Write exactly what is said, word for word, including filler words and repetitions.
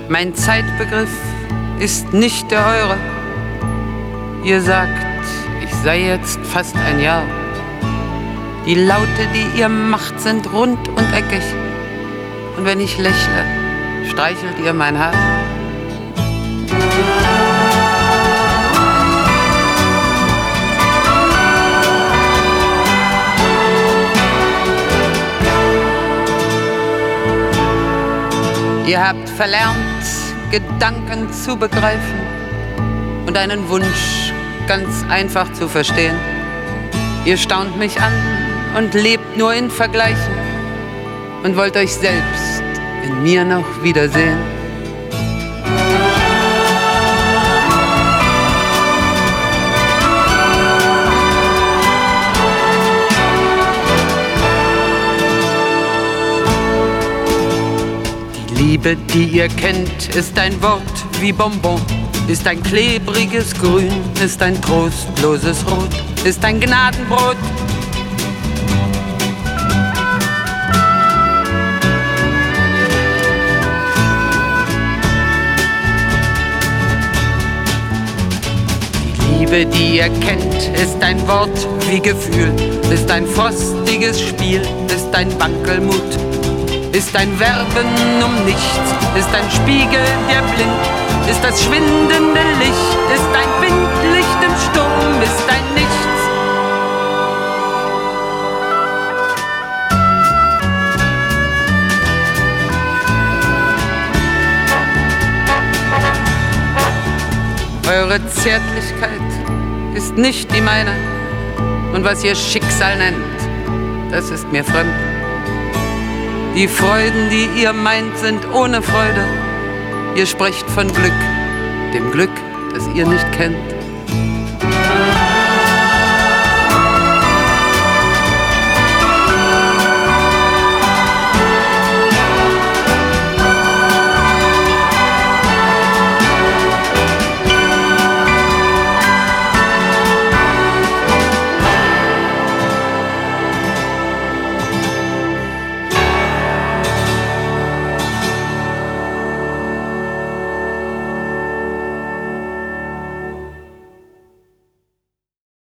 Mein Zeitbegriff ist nicht der eure. Ihr sagt, ich sei jetzt fast ein Jahr. Die Laute, die ihr macht, sind rund und eckig. Und wenn ich lächle, streichelt ihr mein Haar. Ihr habt verlernt, Gedanken zu begreifen und einen Wunsch ganz einfach zu verstehen. Ihr staunt mich an und lebt nur in Vergleichen und wollt euch selbst in mir noch wiedersehen. Die Liebe, die ihr kennt, ist ein Wort wie Bonbon, ist ein klebriges Grün, ist ein trostloses Rot, ist ein Gnadenbrot. Die Liebe, die ihr kennt, ist ein Wort wie Gefühl, ist ein frostiges Spiel, ist ein Wankelmut, ist ein Werben um nichts, ist ein Spiegel, der blinkt, ist das schwindende Licht, ist ein Windlicht im Sturm, ist ein Nichts. Eure Zärtlichkeit ist nicht die meine, und was ihr Schicksal nennt, das ist mir fremd. Die Freuden, die ihr meint, sind ohne Freude. Ihr sprecht von Glück, dem Glück, das ihr nicht kennt.